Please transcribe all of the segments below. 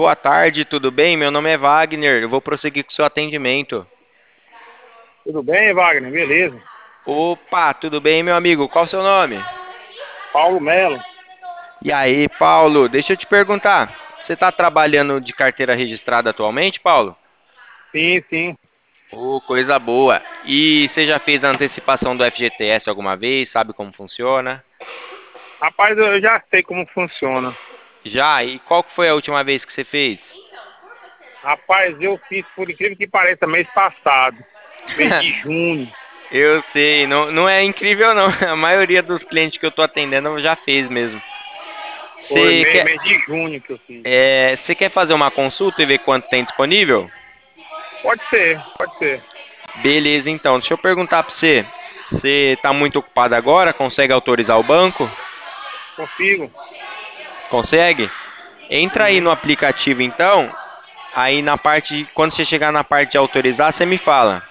Boa tarde, tudo bem? Meu nome é Wagner, eu vou prosseguir com o seu atendimento. Tudo bem, Wagner? Beleza. Opa, tudo bem, meu amigo? Qual o seu nome? Paulo Melo. E aí, Paulo, deixa eu te perguntar, você está trabalhando de carteira registrada atualmente, Paulo? Sim, sim. Coisa boa. E você já fez a antecipação do FGTS alguma vez? Sabe como funciona? Rapaz, eu já sei como funciona. Já? E qual que foi a última vez que você fez? Rapaz, eu fiz, por incrível que pareça, mês passado, mês de junho. Eu sei, não é incrível não. A maioria dos clientes que eu tô atendendo já fez mesmo. Foi Você quer, mês de junho que eu fiz. você quer fazer uma consulta e ver quanto tem disponível? Pode ser, pode ser. Beleza, então. Deixa eu perguntar para você. Você está muito ocupado agora? Consegue autorizar o banco? Consigo. Consegue? Entra aí no Uhum. aplicativo, então. Aí na parte, quando você chegar na parte de autorizar, você me fala.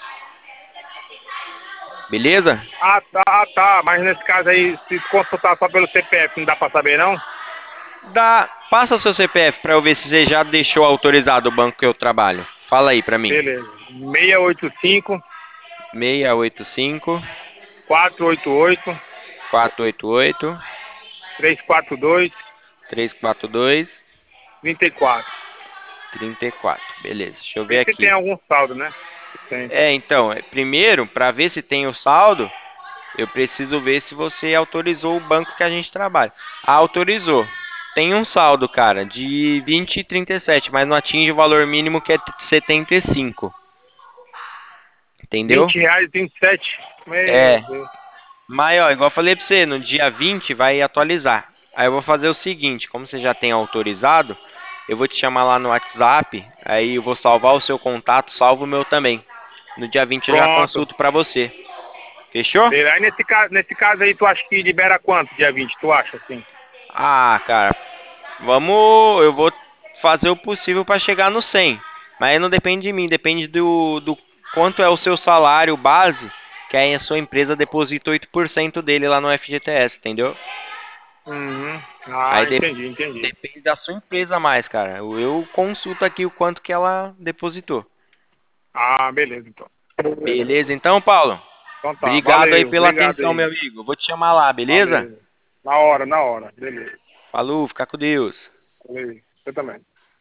Beleza? Ah, tá. Mas nesse caso aí, se consultar só pelo CPF, não dá pra saber, não? Passa seu CPF para eu ver se você já deixou autorizado o banco que eu trabalho. Fala aí para mim. Beleza. 685 685 488 488 342 342 34. 34. Beleza, deixa eu ver Vê se tem aqui. algum saldo, né? Tem. Então, primeiro, para ver se tem o saldo, eu preciso ver se você autorizou o banco que a gente trabalha. Ah, autorizou. Tem um saldo, cara, de 20,37, mas não atinge o valor mínimo que é 75. Entendeu? R$ 20, 27. Meu É. Deus. Mas, ó, igual eu falei pra você, no dia 20 vai atualizar. Aí eu vou fazer o seguinte, como você já tem autorizado, eu vou te chamar lá no WhatsApp, aí eu vou salvar o seu contato, salvo o meu também. No dia 20 eu já Pronto. consulto pra você. Fechou? Aí nesse caso aí, tu acha que libera quanto dia 20? Tu acha assim? Ah, cara, eu vou fazer o possível para chegar no 100. Mas aí não depende de mim, depende do quanto é o seu salário base, que aí a sua empresa deposita 8% dele lá no FGTS, entendeu? Uhum. Aí Ah, entendi. depende da sua empresa mais, cara. Eu consulto aqui o quanto que ela depositou. Ah, beleza então. Beleza, então, Paulo? Então tá, Obrigado aí valeu, pela obrigado atenção, meu aí. amigo. Vou te chamar lá, beleza? Valeu. Na hora, beleza. Falou, fica com Deus. Valeu. Você também.